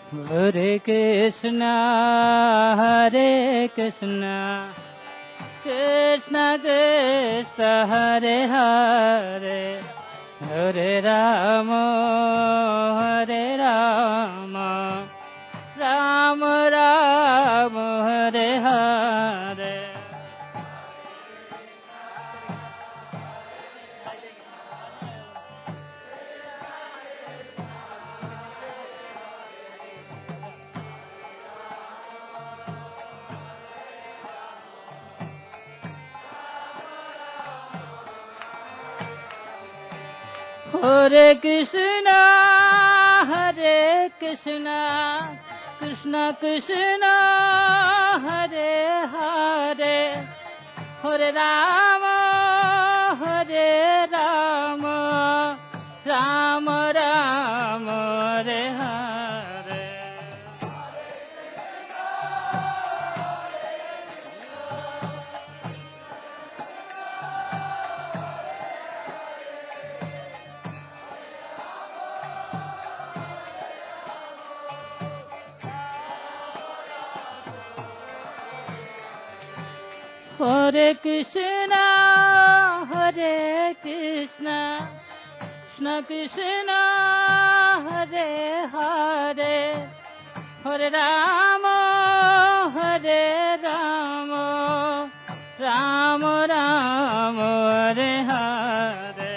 Hare Krishna, Krishna Krishna, Hare Hare, Hare Rama, Rama Rama, Hare Hare. Hare Krishna, Krishna Krishna, Hare Hare, Hare Rama, Rama Rama, Hare Hare. Hare Krishna, Krishna Krishna, Hare Hare, Hare Rama, Rama Rama, Hare Hare.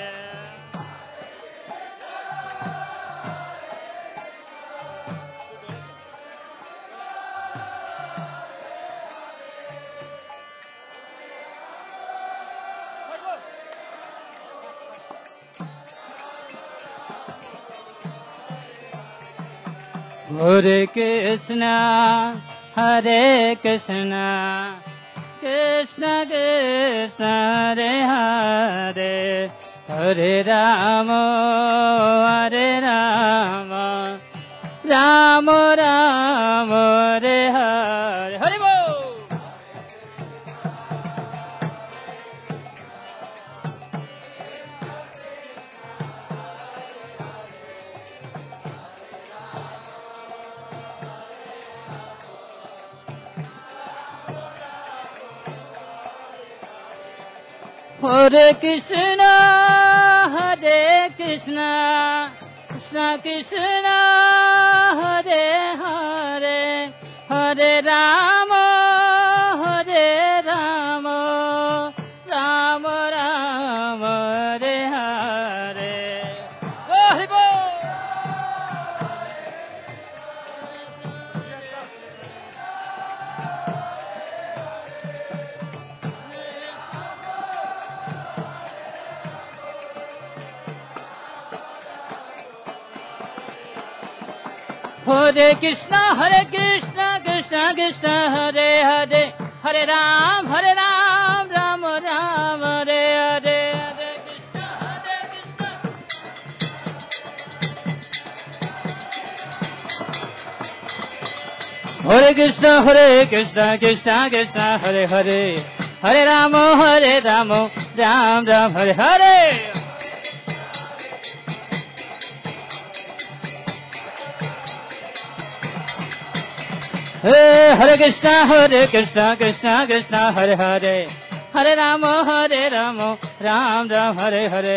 Hare Krishna, Krishna Krishna, Hare Hare, Hare Rama, Rama Rama, Hare Hare. Hare Bol. Hare Krishna, Krishna Krishna, Hare Hare, Hare Rama, Rama Rama, Hare Hare. Hare Bol. Hare Krishna, Krishna Krishna, Hare Hare, Hare Ram, Ram Ram, Hare Hare, Hare Krishna, Hare Krishna, Krishna Krishna, Hare Hare, Hare Ram, Ram Ram, Hare Hare. Hare Krishna, Krishna Krishna, Hare Hare, Hare Rama, Ram Ram, Hare Hare.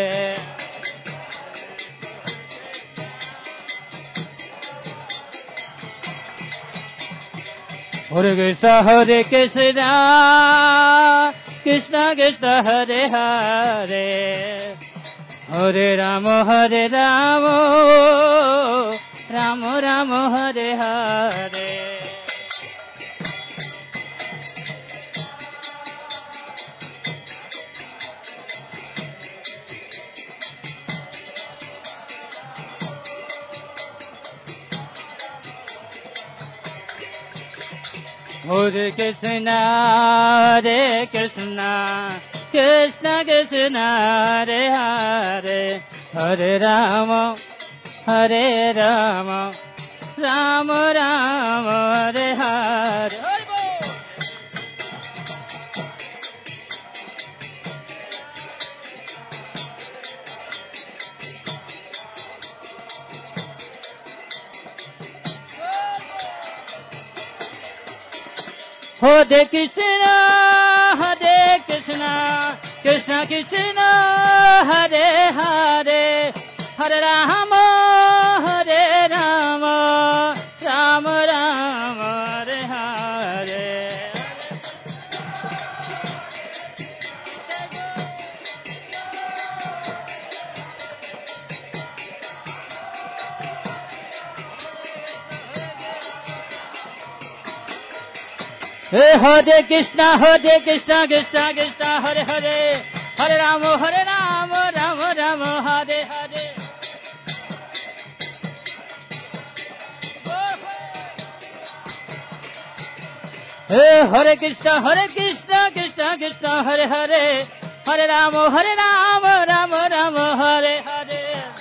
Hare Krishna, Krishna Krishna, Hare Hare, Hare Rama, Rama Rama, Hare Hare. Hare Krishna, Krishna Krishna, Hare Hare, Hare Rama, Rama Rama, Hare Hare. Hare Krishna, Krishna Krishna, Hare Hare, Hare Rama, Hare Rama, Rama Rama, Hare Hare. Hare Krishna, Krishna Krishna, Hare Hare, Hare Rama, Rama Rama, Hare Hare. Hare Krishna, Krishna Krishna, Hare Hare, Hare Rama, Rama Rama, Hare Hare.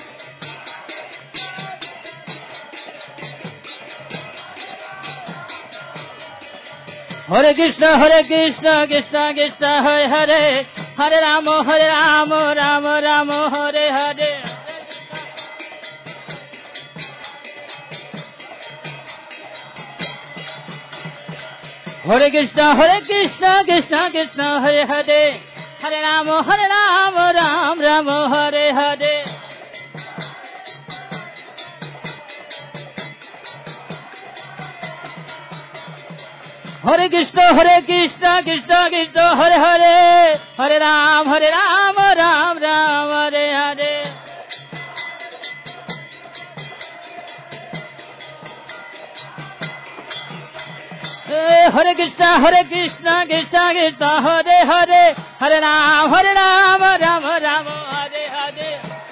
Hare Krishna, Krishna Krishna, Hare Hare, Hare Rama, Rama Rama, Hare Hare. Hare Krishna, Krishna Krishna, Hare Hare, Hare Rama, Rama Rama, Hare Hare. Hare Krishna, Krishna Krishna, Hare Hare, Hare Rama, Rama Rama, Hare Hare. Hare Krishna, Krishna Krishna, Hare Hare, Hare Rama, Rama Rama, Hare Hare.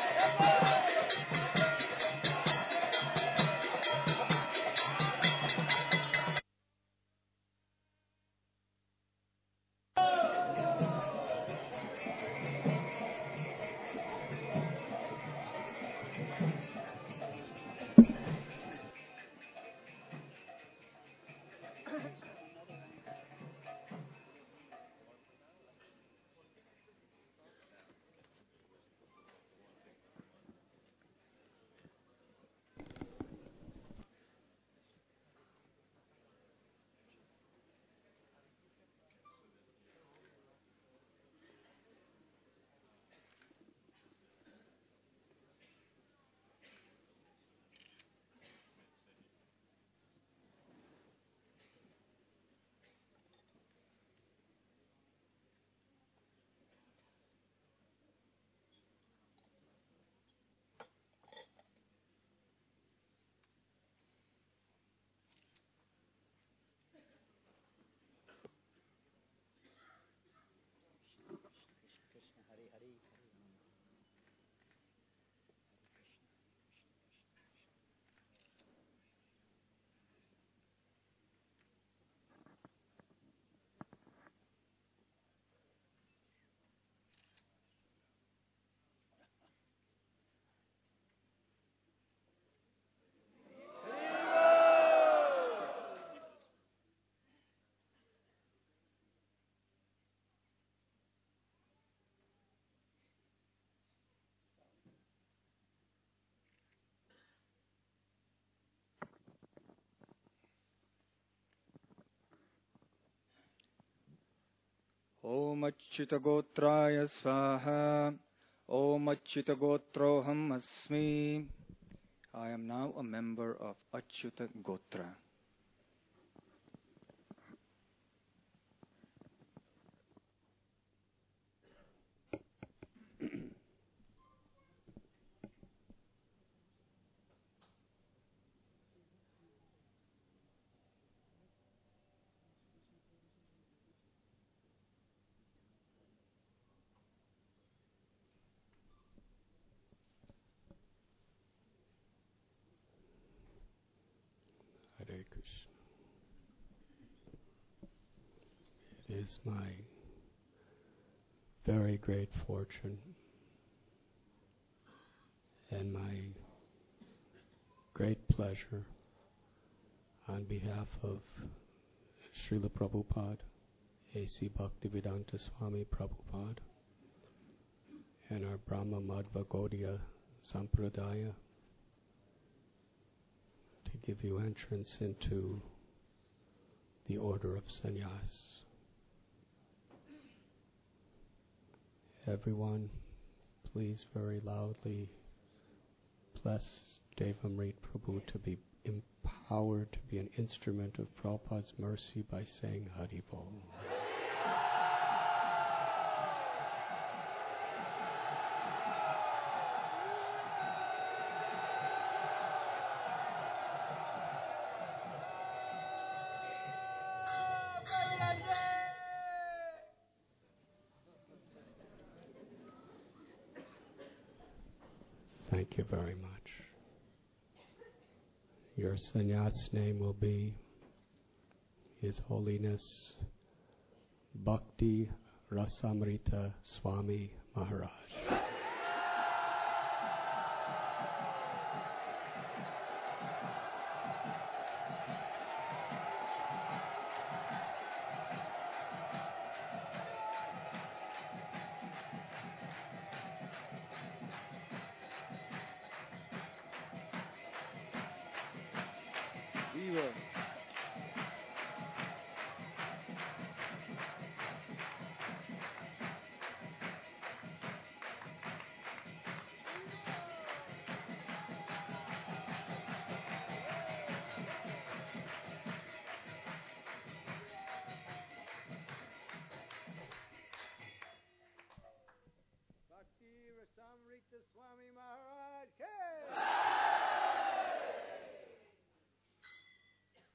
Om Achyutagotraya Swaha. Om Achyutagotroham Asmi. I am now a member of Achyuta Gotra. Hare Krishna. It is my very great fortune and my great pleasure on behalf of Srila Prabhupada, A.C. Bhaktivedanta Swami Prabhupada, and our Brahma Madhva Gaudiya Sampradaya to give you entrance into the order of sannyas. Everyone, please very loudly bless Devamrit Prabhu to be empowered to be an instrument of Prabhupada's mercy by saying Haribol. Thank you very much. Your sannyas name will be His Holiness Bhakti Rasamrita Swami Maharaj. Rasamrita Swami Maharaj Ke!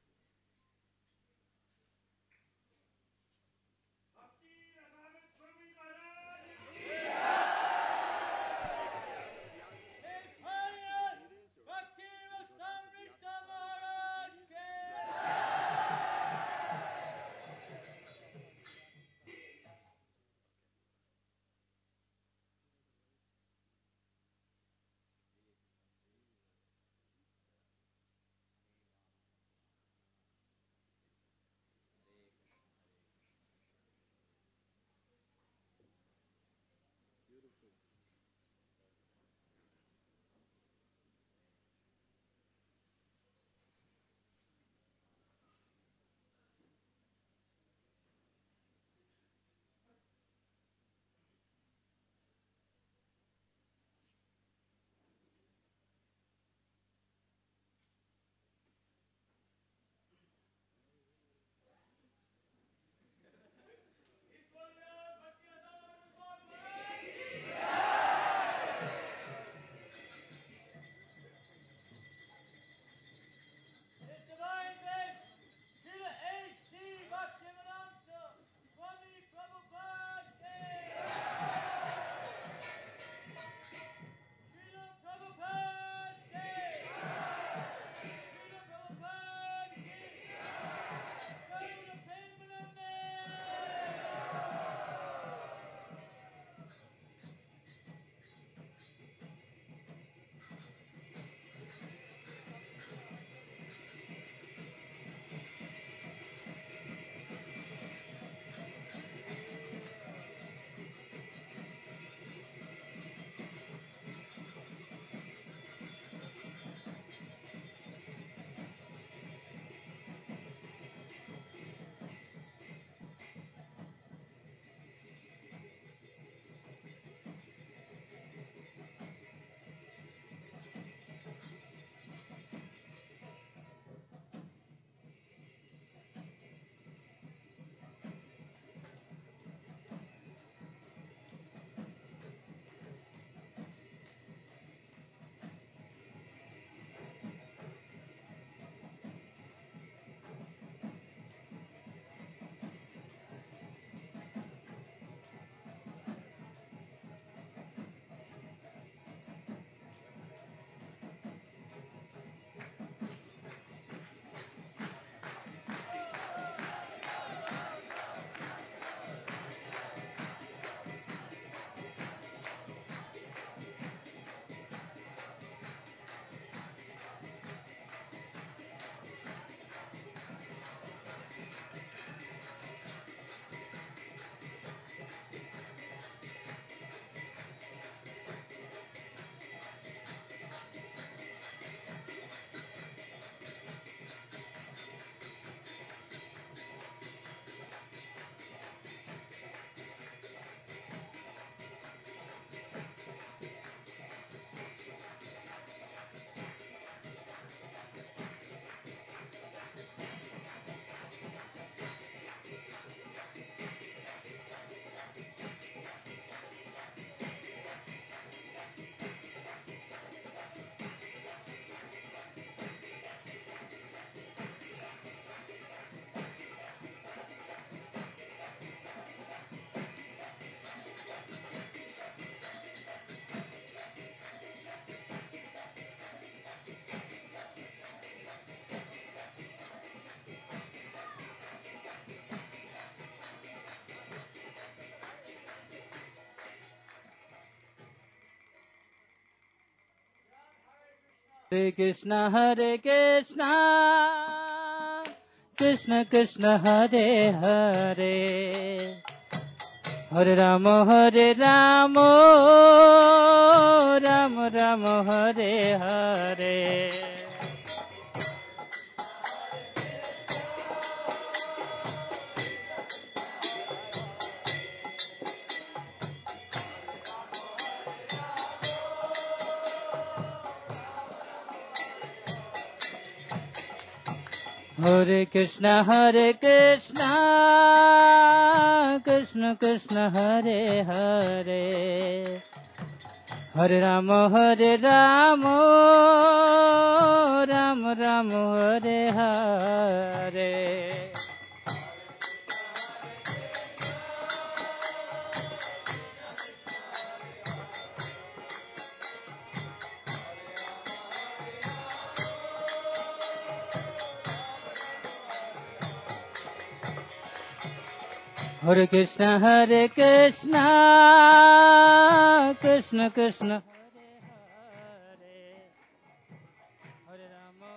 Hare Krishna, Krishna Krishna, Hare Hare, Hare Rama, Rama Rama, Hare Hare. Hare Krishna, Krishna Krishna, Hare Hare, Hare Rama, Rama Rama, Hare Hare. Hare Krishna, Krishna Krishna, Hare Hare, Hare Rama,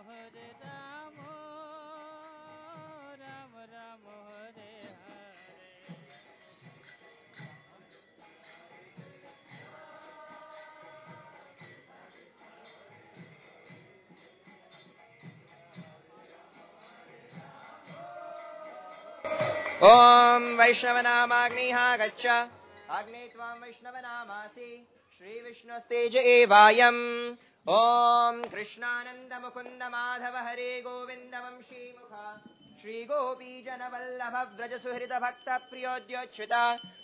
Rama Rama, Hare Hare. ॐ वैष्णवनामाग्निः गच्छ अग्ने त्वां वैष्णवनामासि श्रीविष्णुस्तेज एवायम् ॐ कृष्णानन्द मुकुन्द माधव हरे गोविन्द वंशीमुख श्रीगोपीजनवल्लभ व्रजसुहृद भक्तप्रियोद्योच्युत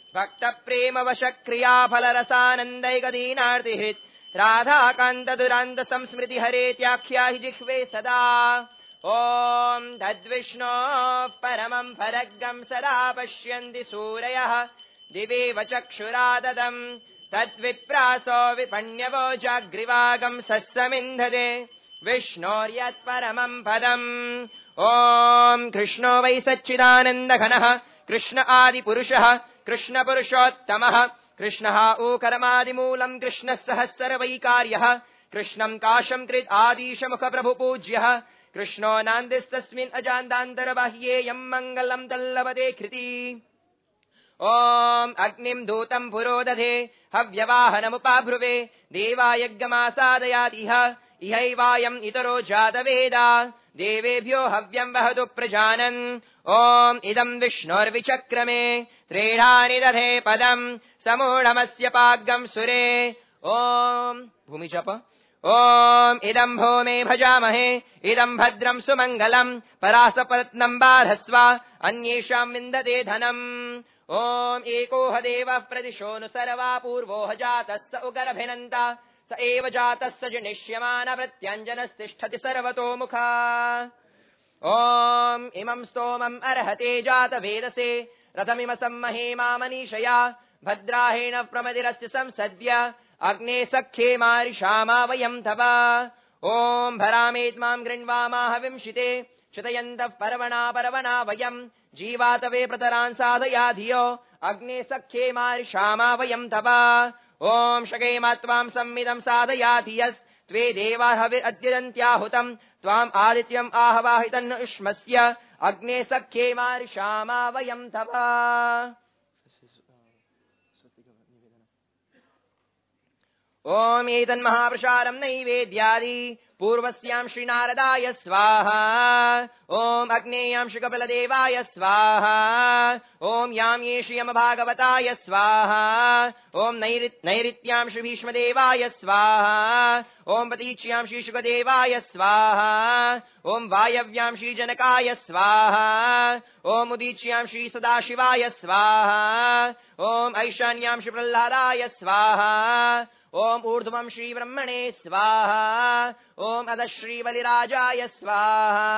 भक्तप्रेमवशक्रियाफलरसानन्दैकदीनार्तिहृत् राधाकान्त दुरान्त संस्मृति हरेत्याख्याहि जिह्वे सदा ॐ तद्विष्णो परमं फलग्गं सदा पश्यन्ति सूरयः दिवेव चक्षुराददम् तद्विप्रासो विपण्यवो जाग्रिवागं सत्समिन्धते विष्णोर्यत्परमं पदम् ॐ कृष्णो वै सच्चिदानन्दघनः कृष्ण आदिपुरुषः कृष्णपुरुषोत्तमः कृष्णः ऊकरमादिमूलम् कृष्णः सहस्रवैकार्यः कृष्णम् काशम् कृत् आदिशमुखप्रभुपूज्यः कृष्णो नान्दिस्तस्मिन् अजान्तान्तरबाह्येयम् मङ्गलम् तल्लभते कृति ॐ अग्निम् दूतम् पुरोदधे हव्यवाहनमुपाभ्रुवे देवायज्ञमासादयादिह इहैवायम् इतरो जातवेदा देवेभ्यो हव्यम् वहतु प्रजानन् ॐ इदम् विष्णोर्विचक्रमे त्रीणानि दधे पदम् समूढमस्य पाग्गम् सुरे ॐ भूमिजप ॐ इदम् भूमे भजामहे इदम् भद्रम् सुमङ्गलम् परासपत्नम् बाधस्व अन्येषाम् विन्दते धनम् ॐ एकोह देवः प्रतिशोऽनु सर्वा पूर्वो ह जातः स उगरभिनन्ता स एव जातः स जनिष्यमान प्रत्यञ्जनस्तिष्ठति सर्वतोमुखा ॐ इमम् स्तोमम् अर्हते जातवेदसे रथमिम सम्महे मामनीषया भद्राहेण प्रमदिरस्य संसद्य अग्ने सख्ये मारिषामा वयम् तव ॐ भरामेत्माम् गृह्वामा हविंशिते चितयन्तः पर्वणा वयम् जीवातवे प्रतरान् साधया धियो अग्ने सख्ये मारिषामा वयम् तव ॐ शकेमा त्वाम् संविदम् साधया धियस् त्वे देवा हविरद्यन्त्याहुतम् त्वाम् आदित्यम् आहवाहितन् उष्मस्य अग्ने सख्ये मारिषामा वयम् तव ॐ एतन्महाप्रसारम् नैवेद्यादि पूर्वस्याम् श्रीनारदाय स्वाहा ॐ अग्नेयाम् शुकबलदेवाय स्वाहा ॐ याम् ये श्रियमभागवताय स्वाहा ॐ नैऋत्याम् श्रीभीष्मदेवाय स्वाहा ॐ प्रतीच्याम् श्रीशुकदेवाय स्वाहा ॐ वायव्याम् श्रीजनकाय स्वाहा ॐ उदीच्याम् श्रीसदाशिवाय स्वाहा ॐ ऐशान्याम् श्रीप्रह्लादाय स्वाहा ॐ ऊर्ध्वम् श्रीब्रह्मणे स्वाहा ॐ अधः श्रीबलिराजाय स्वाहा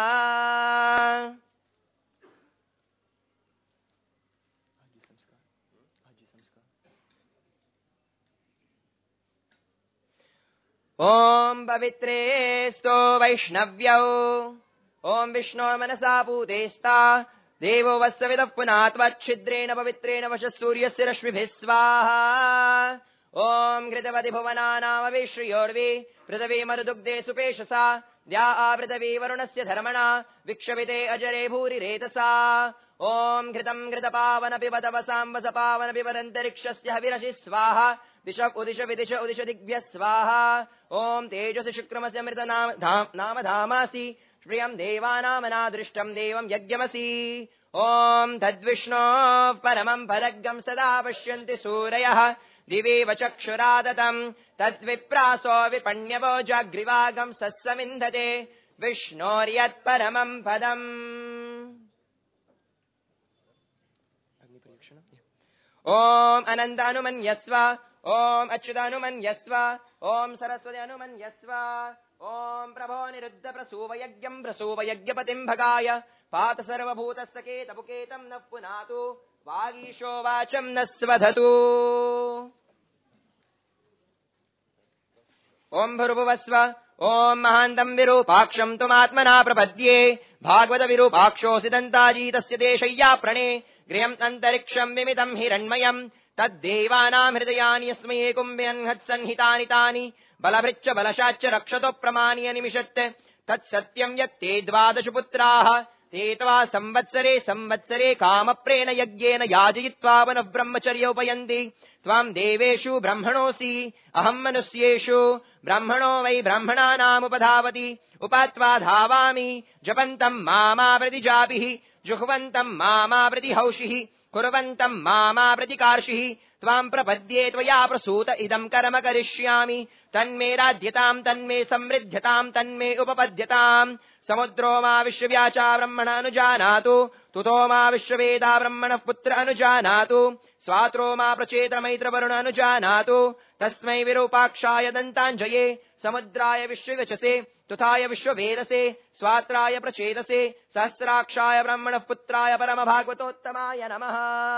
ॐ पवित्रे स्तो वैष्णव्यौ ॐ विष्णो मनसा पूतेस्ता देवो वत्सविदः पुनात्वच्छिद्रेण पवित्रेण वशः सूर्यस्य रश्मिभिः स्वाहा ॐ घृतवति भुवनानामविश्रियोर्वि पृथिवी मरुदुग्धे सुपेशसा द्या पृथिवी वरुणस्य धर्मणा विक्षविते अजरे भूरिरेतसा ॐ घृतं घृतपावन पिबत वसाम्बस पावन पिबदन्तरिक्षस्य हविरसि स्वाहा दिश उदिश विदिश उदिश दिग्भ्यः स्वाहा ॐ तेजसि शुक्रमस्य मृत नाम धामासि श्रियं देवानामनादृष्टं देवं यज्ञमसि ॐ तद्विष्णोः परमं परगं सदा पश्यन्ति सूरयः दिवेव चक्षुरादतम् तद्विप्रासो विपण्यवो जाग्रिवागं सत्समिन्धते विष्णोर्यत्परमं पदम् ॐ अनन्तानुमन्यस्व ॐ अच्युतानुमन्यस्व ॐ सरस्वती अनुमन्यस्व ॐ प्रभो निरुद्ध प्रसूवयज्ञं प्रसूवयज्ञपतिं भगाय पात सर्वभूतस्तकेतपुकेतं नः पुनातु वागीशो वाचं न स्वधतु ॐ भूर्भुवस्व ॐ महान्तं विरूपाक्षं तुमात्मना प्रपद्ये भागवत विरूपाक्षोऽसि दन्ताजीतस्य देशय्या प्रणे गृहम् अन्तरिक्षं विमितं हिरण्मयम् तद्देवानां हृदयानि यस्मै कुम्भ्यन्हत्सन्निहितानि तानि बलभृच्च बलशाच्च रक्षतो प्रमाणीय निमिषत् तत्सत्यं यत्ते 12 पुत्राः ते त्वा संवत्सरे कामप्रेण यज्ञेन याजयित्वा पुनः ब्रह्मचर्योपयन्ति त्वां देवेषु ब्रह्मणोऽसि अहं मनुष्येषु ब्रह्मणो वै ब्राह्मणानामुपधावति उपात्वा धावामि जपन्तं मामावृति जापिः जुह्वन्तं मामावृति हौषिः कुर्वन्तं मामावृति कार्षिः त्वां प्रपद्ये त्वया प्रसूत इदं कर्म करिष्यामि तन्मे राध्यतां तन्मे समृद्ध्यतां तन्मे उपपद्यतां समुद्रो मा विश्वव्याचा ब्रह्मण अनुजानातु तुतो मा विश्ववेदा ब्रह्मणः पुत्र अनुजानातु स्वात्रो मा प्रचेत मैत्रवरुण अनुजानातु तस्मै विरूपाक्षाय दन्ताञ्जये समुद्राय विश्ववचसे तुथाय विश्ववेदसे स्वात्राय प्रचेतसे सहस्राक्षाय ब्रह्मणः पुत्राय परमभागवतोत्तमाय नमः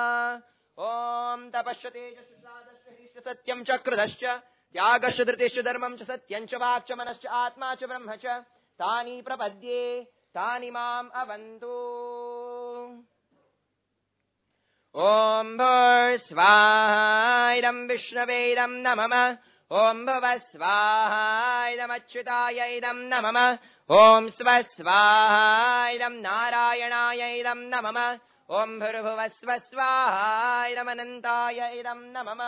ॐ तपश्यते च सत्यं च कृतश्च त्यागश्च धृतिश्च धर्मं च सत्यं च वाक् च मनश्च आत्मा च ब्रह्म च तानि प्रपद्ये तानि माम् अवन्तु ॐ भूर्स्वाहा इदं विष्णवे इदं न मम ॐ भुवस्वाहा इदमच्युताय इदं न मम ॐ स्वस्वाहा इदं नारायणाय इदं न मम ॐ भूर्भुवस्व स्वाहा इदमनन्ताय इदं न मम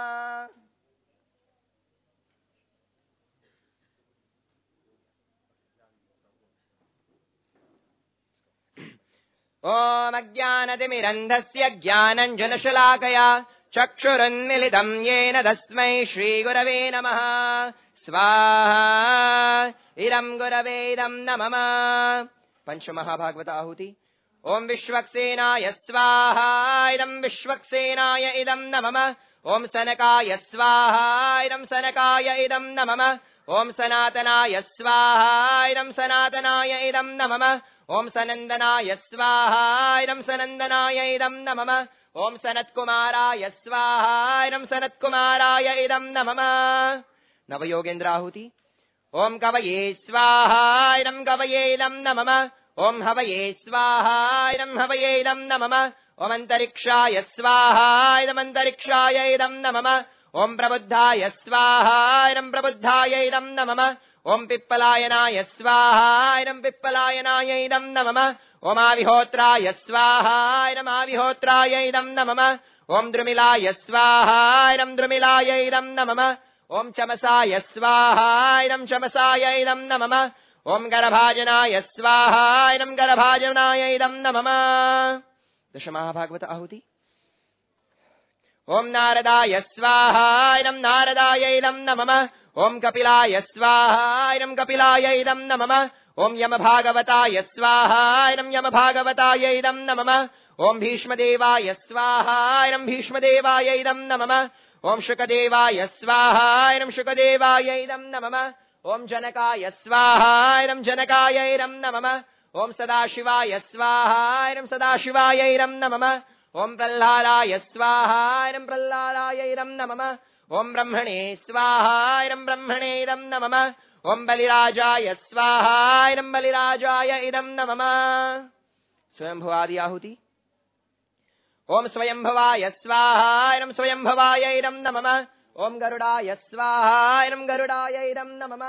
ॐ अज्ञानतिमिरन्धस्य ज्ञानञ्जनशलाकया चक्षुरुन्मिलितं येन तस्मै श्रीगुरवे नमः स्वाहा इदं गुरवे इदं न मम पंचमहाभागवत आहुति ॐ विश्वक्सेनाय स्वाहा इदं विश्वक्सेनाय इदं न मम ॐ सनकाय स्वाहा इदं सनकाय इदं न मम ॐ सनातनाय स्वाहा इदं सनातनाय इदं न मम ॐ सनन्दनाय स्वाहा इदं सनन्दनाय इदं न मम ॐ सनत्कुमाराय स्वाहा इदं सनत्कुमाराय इदं न मम नवयोगेन्द्राहुति ॐ कवये स्वाहा इदं कवये इदं न मम ॐ हवये स्वाहा इदं हवये इदं न मम ॐ अन्तरिक्षाय स्वाहा इदमन्तरिक्षाय इदं न मम ॐ प्रबुद्धाय स्वाहा इदं प्रबुद्धाय इदं न मम ॐ पिप्पलायनाय स्वाहा इदं पिप्पलायनाय इदं न मम ॐ आविहोत्राय स्वाहा इदमाविहोत्राय इदं न मम ॐ द्रुमिलाय स्वाहा इदं द्रुमिलाय इदं न मम ॐ चमसाय स्वाहा इदं चमसाय इदं न मम ॐ गर्भाजनाय स्वाहा इदं गर्भाजनाय इदं न मम दशमहाभागवत आहुति ॐ नारदाय स्वाहा इदं नारदाय इदं न मम ॐ कपिलाय स्वाहा इदं कपिलाय इदं न मम ॐ यमभागवताय स्वाहा इदं यमभागवताय इदं न मम ॐ भीष्मदेवाय स्वाहा इदं भीष्मदेवाय इदं न मम ॐ शुकदेवाय स्वाहा इदं शुकदेवाय इदं न मम ॐ जनकाय स्वाहा इदं जनकाय इदं न मम ॐ सदाशिवाय स्वाहा इदं सदाशिवाय इदं न मम ॐ प्रह्लादाय स्वाहा इदं प्रह्लादाय इदं न मम ॐ ब्रह्मणे स्वाहा इदं ब्रह्मणे इदं न मम ॐ बलिराजाय स्वाहा इदं बलिराजाय इदं न मम स्वयंभुवादि आहुति ॐ स्वयंभवाय स्वाहा इदं स्वयंभवाय इदं न मम ॐ गरुडाय स्वाहा इदं गरुडायै नमः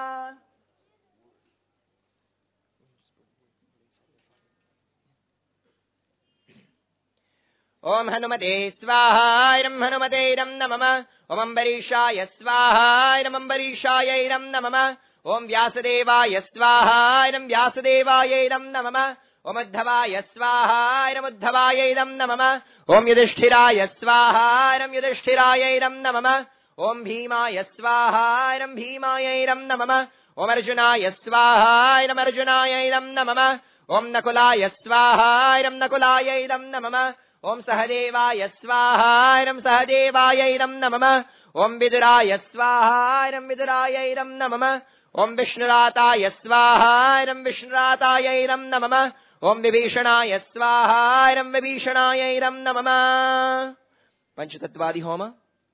ॐ हनुमते स्वाहा इदं हनुमते नमः ॐ अम्बरीषाय स्वाहा इदं अम्बरीषायै नमः ॐ व्यासदेवाय स्वाहा इदं व्यासदेवायै नमः ॐ उद्धवाय स्वाहा इदं उद्धवायै नमः ॐ युधिष्ठिराय स्वाहा इदं युधिष्ठिरायै नमः ॐ भीमाय स्वाहा इदं भीमायै नमः ॐ अर्जुनाय स्वाहा इदं अर्जुनायै नमः ॐ नकुलाय स्वाहा इदं नकुलायै नमः ॐ सहदेवाय स्वाहा इदं सहदेवायै नमः ॐ विदुराय स्वाहा इदं विदुरायै नमः ॐ विष्णुराताय स्वाहा इदं विष्णुरातायै नमः ॐ विभीषणाय स्वाहा इदं विभीषणायै नमः पंचतत्वादि होम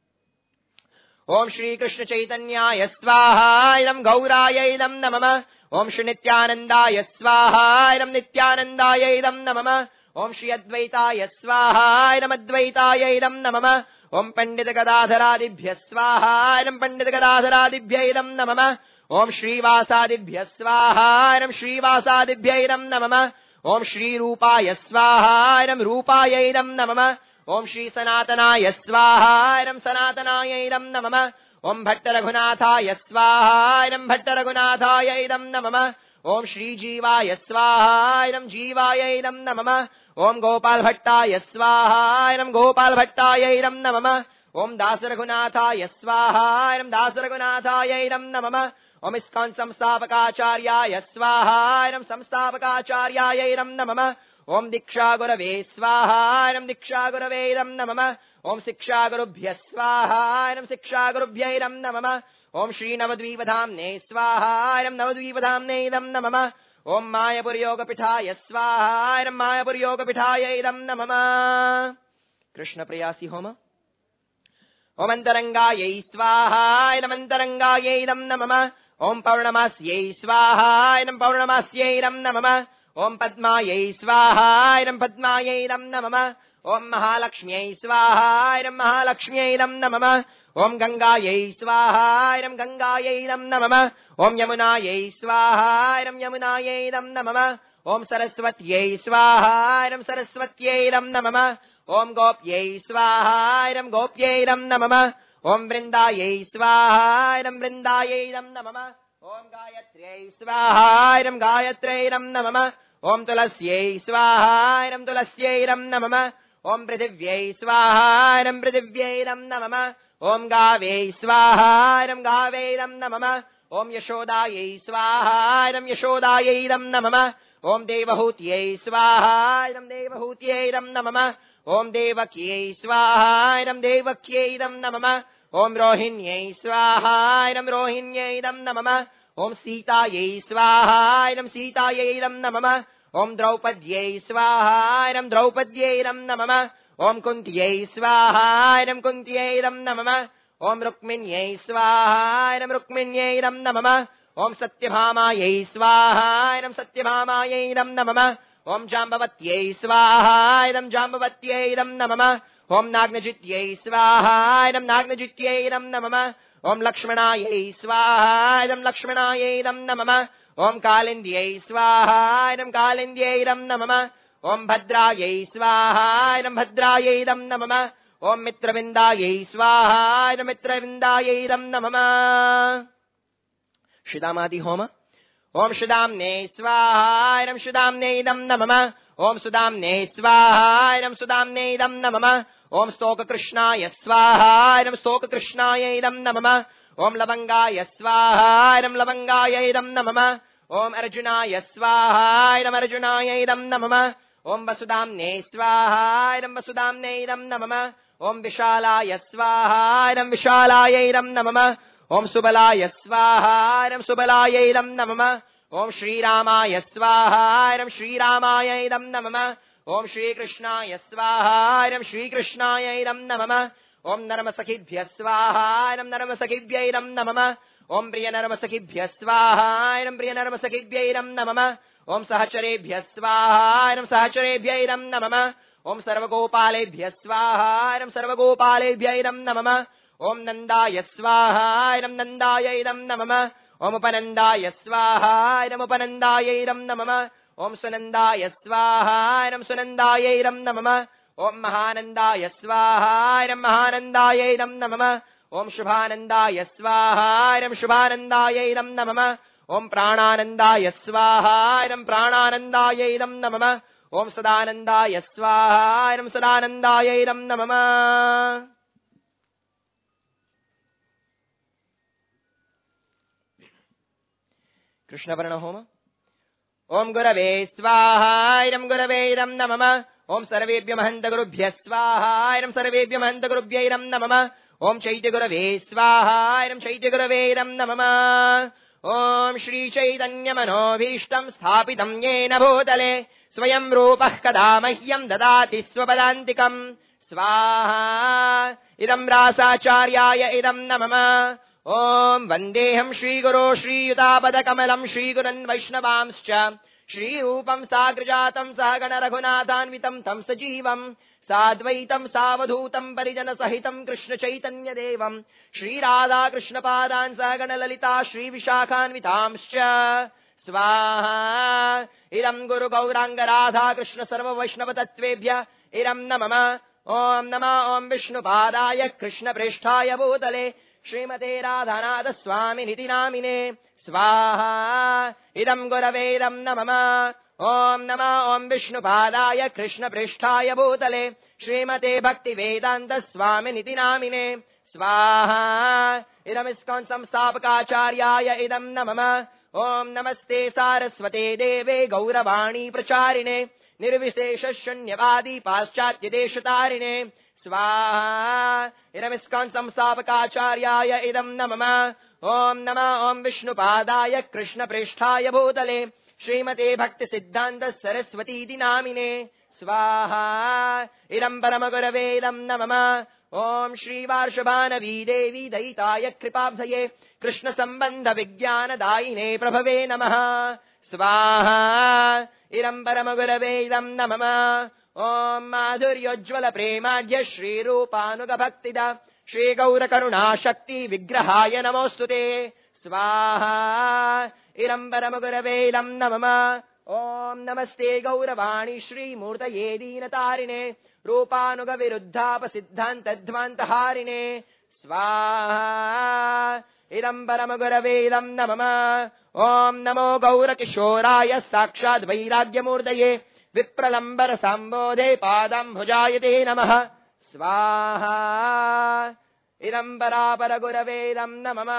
ॐ श्रीकृष्ण चैतन्याय स्वाहा इदं गौरायै नमः ॐ श्री नित्यानन्दाय स्वाहा इदं नित्यानन्दायै नमः ॐ श्री अद्वैताय स्वाहा इदं अद्वैतायै नमः ॐ पंडित गदाधरादिभ्यः स्वाहा इदं पंडित गदाधरादिभ्यै नमः ॐ श्रीवासादिभ्यः स्वाहा इदं श्रीवासादिभ्यै नमः ॐ श्रीरूपाय स्वाहा इदं रूपायै नमः ॐ श्री सनातनाय स्वाहा इदं सनातनायै नमः ॐ भट्टरघुनाथाय स्वाहा इदं भट्टरघुनाथायै नमः ॐ श्रीजीवाय स्वाहा इदं जीवायै नमः ॐ गोपालभट्टाय स्वाहा इदं गोपालभट्टायै नमः ॐ दासरघुनाथाय स्वाहा इदं दासरघुनाथायै नमः ॐ इस्कॉन संस्थापकाचार्याय स्वाहा इदं संस्थापकाचार्यायै नमः ॐ दीक्षागुरवे स्वाहा इदं दीक्षागुरवे नमः ॐ शिक्षागुरुभ्यः स्वाहा इदं शिक्षागुरुभ्यै नमः ॐ श्रीनवद्वीपधाम्ने स्वाहा इदं नवद्वीपधाम्ने नमः ॐ मायापुरयोगपीठाय स्वाहा इदं मायापुरयोगपीठायै नमः कृष्णप्रियासि होम ॐ अन्तरङ्गायै स्वाहा इदं अन्तरङ्गायै नमः ॐ पौर्णमास्यै स्वाहा इदं पौर्णमास्यै नमः ॐ पद्मायै स्वाहा इदं पद्मायै नमः ॐ महालक्ष्म्यै स्वाहा इदं महालक्ष्म्यै नमः ॐ गंगायै स्वाहा इदं गंगायै नमः ॐ यमुनायै स्वाहा इदं यमुनायै नमः ॐ सरस्वत्यै स्वाहा इदं सरस्वत्यै नमः ॐ गोप्यै स्वाहा इदं गोप्यै नमः ॐ वृन्दायै स्वाहा इदं वृन्दायै नमः ॐ गायत्र्यै स्वाहा इदं गायत्र्यै नमः ॐ तुलस्यै स्वाहा इदं तुलस्यै नमः ॐ पृथिव्यै स्वाहा इदं पृथिव्यै नमः ॐ गावे स्वाहा इदं गावे नमः ॐ यशोदायै स्वाहा इदं यशोदायै नमः ॐ देवहूत्यै स्वाहा इदं देवहूत्यै नमः ॐ देवक्यै स्वाहा इदं देवक्यै नमः ॐ रोहिण्यै स्वाहा इदं रोहिण्यै नमः ॐ सीतायै स्वाहा इदं सीतायै नमः ॐ द्रौपद्यै स्वाहा इदं द्रौपद्यै नमः ॐ कुन्त्यै स्वाहा इदं कुन्त्यै नमः ॐ रुक्मिण्यै स्वाहा इदं रुक्मिण्यै नमः ॐ सत्यभामायै स्वाहा इदं सत्यभामायै नमः ॐ जाम्बवत्यै स्वाहा इदं जाम्बवत्यै नमः ॐ नाग्नजित्यै स्वाहा इदं नाग्नजित्यै नमः ॐ लक्ष्मणायै स्वाहा इदं लक्ष्मणायै नमः ॐ कालिन्द्यै स्वाहा इदं कालिन्द्यै नमः ॐ भद्रायै स्वाहा इदं भद्रायै नमः ॐ मित्रविन्दायै स्वाहा इदं मित्रविन्दायै नमः श्रीदामादि होम ॐ सुदाम्ने स्वाहा इदं सुदाम्ने नमः ॐ सुदाम्ने स्वाहा इदं सुदाम्ने नमः ॐ स्तोककृष्णाय स्वाहा इदं स्तोककृष्णायै नमः ॐ लवङ्गाय स्वाहा इदं लवङ्गायै नमः ॐ अर्जुनाय स्वाहा इदं अर्जुनायै नमः ॐ वसुदाम्ने स्वाहा इदं वसुदाम्ने नमः ॐ विशालाय स्वाहा इदं विशालायै नमः ॐ सुबलाय स्वाहा इदं सुबलायै नमः ॐ श्रीरामाय स्वाहा इदं श्रीरामायै नमः ॐ श्रीकृष्णाय स्वाहा इदं श्रीकृष्णायै नमः ॐ नरमसखिभ्यः स्वाहा इदं नरमसखिभ्यै नमः ॐ प्रियनरमसखिभ्यः स्वाहा इदं प्रियनरमसखिभ्यै नमः ॐ सहचरेभ्यः स्वाहा इदं सहचरेभ्यै नमः ॐ सर्वगोपालेभ्यः स्वाहा इदं सर्वगोपालेभ्यै नमः ॐ नन्दाय स्वाहा इदं नन्दाय इदं नमः ॐ उपनन्दाय स्वाहा इदं उपनन्दाय इदं नमः ॐ सुनन्दाय स्वाहा इदं सुनन्दाय इदं नमः ॐ महानन्दाय स्वाहा इदं महानन्दाय इदं नमः ॐ शुभानन्दाय स्वाहा इदं शुभानन्दाय इदं नमः ॐ प्राणानन्दाय स्वाहा इदं प्राणानन्दाय इदं नमः ॐ सदानन्दाय स्वाहा इदं सदानन्दाय इदं नमः। कृष्णवर्ण होम। ॐ गुरवे स्वाहा इदं गुरवे इदं नमः ॐ सर्वेभ्यो महन्त गुरुभ्यः स्वाहा इदं सर्वेभ्यो महन्त गुरुभ्य इदं नमः ॐ चैत्य गुरवे स्वाहा इदं चैत्य गुरवे इदं नमः ॐ श्री चैतन्य मनोभीष्टं स्थापितं येन भूतले स्वयं रूपः कदा मह्यं ददाति स्वपदान्तिकम् स्वाहा इदं रासाचार्याय इदं नमः ॐ वन्देऽहं श्रीगुरो श्रीयुतापदकमलं श्रीगुरन् वैष्णवांश्च श्रीरूपं साग्रजातं सहगण रघुनाथान्वितं तं सजीवं साद्वैतं सावधूतं परिजनसहितं कृष्णचैतन्यदेवं श्रीराधाकृष्णपादान् सहगण ललिता श्रीविशाखान्वितांश्च स्वाहा इदं गुरुगौराङ्गराधाकृष्ण सर्ववैष्णवतत्त्वेभ्य इदं नमः ॐ नमः ॐ विष्णुपादाय कृष्णप्रेष्ठाय भूतले श्रीमते राधानाथ स्वामिनिति नामिने स्वाहा इदं गुरवे इदं नमः ॐ नमः ॐ विष्णुपादाय कृष्णप्रेष्ठाय भूतले श्रीमते भक्तिवेदान्त स्वामिनिति नामिने स्वाहा इदम् इस्कॉन् संस्थापकाचार्याय इदं नमः ॐ नमस्ते सारस्वते देवे गौरवाणी प्रचारिणे निर्विशेष शून्यवादी पाश्चात्यदेशतारिणे स्वाहा इदम् इस्कॉन् संस्थापकाचार्याय इदं नमः ॐ नमः ॐ विष्णुपादाय कृष्णप्रेष्ठाय भूतले श्रीमते भक्तिसिद्धान्त सरस्वतीति नामिने स्वाहा इदं परमगुरवे इदं नमः ॐ श्रीवार्षभानवी देवी दयिताय कृपाब्धये कृष्णसम्बन्धविज्ञानदायिने प्रभवे नमः स्वाहा इदं परमगुरवे इदं नमः ॐ माधुर्योज्ज्वलप्रेमाढ्य श्रीरूपानुगभक्तिदा श्रीगौरकरुणाशक्ति विग्रहाय नमोऽस्तुते स्वाहा इदं परमगुरवे इदं नमः ॐ नमस्ते गौरवाणी श्रीमूर्तये दीनतारिणे रूपानुगविरुद्धापसिद्धान्तध्वान्तहारिणे स्वाहा इदं परमगुरवे इदं नमः ॐ नमो गौरकिशोराय साक्षाद् वैराग्यमूर्तये विप्रलम्बर सम्बोधे पादाम्भुजायते नमः स्वाहा इदं परापरगुरवे इदं नमः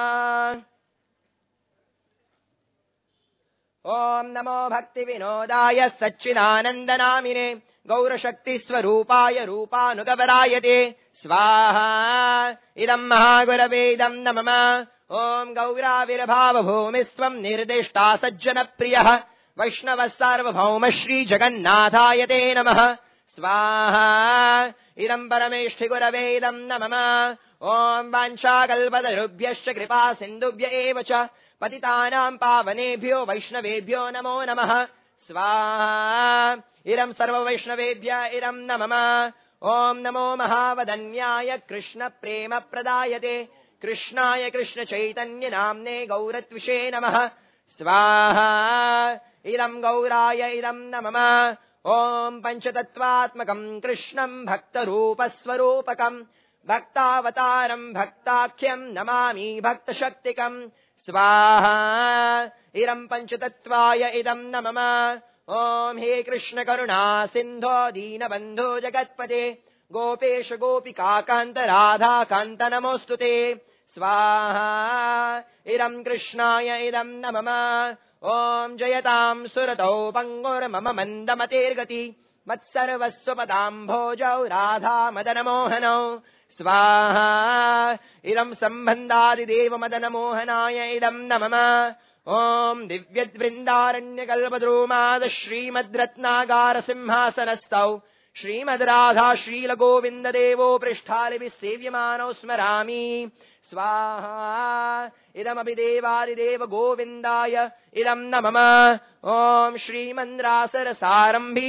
ॐ नमो भक्तिविनोदाय सच्चिदानन्दनामिने गौरशक्तिस्वरूपाय रूपानुगवरायते स्वाहा इदं महागुरवे इदं नमः ॐ गौराविर्भावभूमिस्त्वं निर्दिष्टा सज्जनप्रियः वैष्णवः सार्वभौम श्रीजगन्नाथाय ते नमः स्वाहा इदं परमेष्ठिगुरवे इदं नमः ॐ वाञ्छाकल्पतरुभ्यश्च कृपा सिन्धुभ्य एव च पतितानां पावनेभ्यो वैष्णवेभ्यो नमो नमः स्वाहा इदं सर्ववैष्णवेभ्य इदं नमः ॐ नमो महावदन्याय कृष्णप्रेमप्रदायते कृष्णाय कृष्णचैतन्यनाम्ने गौरत्विषे नमः स्वाहा इदं गौराय इदं नमः ॐ पञ्चतत्त्वात्मकं कृष्णं भक्तरूपस्वरूपकं भक्तावतारं भक्ताख्यं नमामि भक्तशक्तिकं स्वाहा इदं पञ्चतत्त्वाय इदं नमः ॐ हे कृष्ण करुणा सिन्धो दीनबन्धो जगत्पते गोपेश गोपिकान्त राधाकान्त नमोऽस्तुते स्वाहा इदं कृष्णाय इदं नमः ॐ जयतां सुरतौ पङ्गुर्मम मन्दमतेर्गति मत्सर्वस्वपदाम्भोजौ राधा मदनमोहनौ स्वाहा इदं सम्बन्धादिदेव मदनमोहनाय इदं नमः ॐ दिव्यद्वृन्दारण्यकल्पद्रुमाद श्रीमद्रत्नागारसिंहासनस्थौ श्रीमद्राधा श्रीलगोविन्ददेवो पृष्ठालिभिः सेव्यमानौ स्मरामि स्वाहा इदमपि देवादिदेव गोविन्दाय इदं नमः ॐ श्रीमन्द्रासरसारम्भी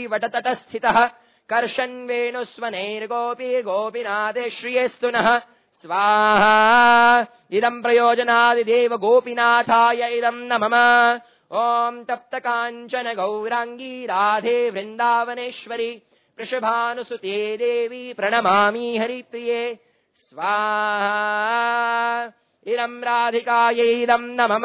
वंशीवटतटस्थितः कर्षन्वेणुस्वनैर्गोपीर्गोपीनाथे श्रियेस्तु नः स्वाहा इदं प्रयोजनादिदेव गोपीनाथाय इदं नमः ॐ तप्तकाञ्चन गौराङ्गी राधे वृन्दावनेश्वरी वृषभानुसुते देवी प्रणमामि हरिप्रिये स्वाहा इदं राधिकायै इदं नमः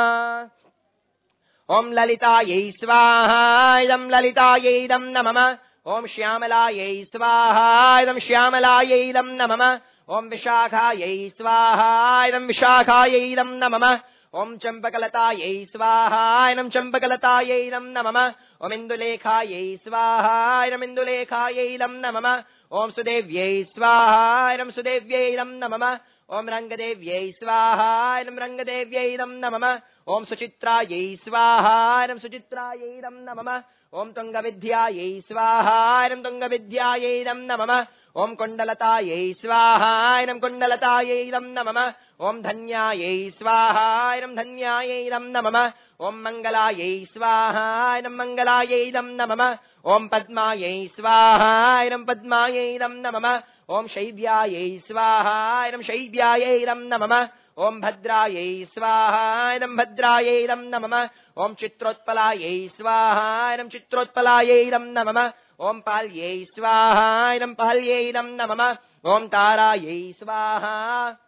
ॐ ललितायै स्वाहा इदं ललितायै इदं नमः ॐ श्यामलायै स्वाहा इदं श्यामलायै इदं नमः ॐ विशाखायै स्वाहा इदं विशाखायै इदं नमः ॐ चम्पकलतायै स्वाहा इदं चम्पकलतायै इदं नमः ॐ इन्दुलेखायै स्वाहा इदं इन्दुलेखायै इदं नमः ॐ सुदेव्यै स्वाहा इदं सुदेव्यै इदं नमः ॐ रङ्गदेव्यै स्वाहा इदं रङ्गदेव्यै इदं नमः ॐ सुचित्रायै स्वाहा इदं सुचित्रायै इदं नमः ॐ तुङ्गविद्यायै स्वाहा इदं तुङ्गविद्यायै इदं नमः ॐ कुण्डलतायै स्वाहा इदं कुण्डलतायै इदं नमः ॐ धन्यायै स्वाहा इदं धन्यायै इदं नमः ॐ मङ्गलायै स्वाहा इदं मङ्गलायै इदं नमः ॐ पद्मायै स्वाहा इदं पद्मायै इदं नमः ॐ शैव्यायै स्वाहा इदं शैव्यायै इदं नमः ॐ भद्रायै स्वाहा इदं भद्रायै इदं नमः ॐ चित्रोत्पलायै स्वाहा इदं चित्रोत्पलायै इदं नमः ॐ पाल्यै स्वाहा इदं पाल्यै इदं नमः ॐ तारायै स्वाहा